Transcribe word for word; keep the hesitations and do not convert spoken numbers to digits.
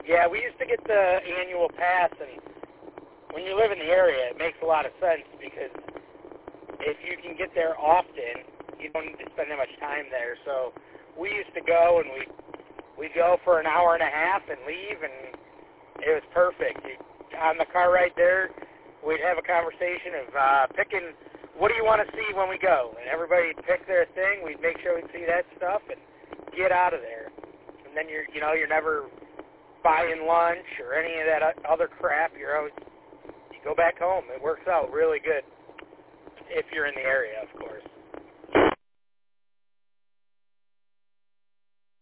Yeah, we used to get the annual pass, and when you live in the area, it makes a lot of sense because if you can get there often, you don't need to spend that much time there. So we used to go, and we we'd go for an hour and a half and leave, and it was perfect. You, on the car ride there, we'd have a conversation of uh, picking, what do you want to see when we go? And everybody would pick their thing. We'd make sure we'd see that stuff and get out of there. And then you're, you know, you're never buying lunch or any of that other crap. You're always, you go back home. It works out really good if you're in the area, of course.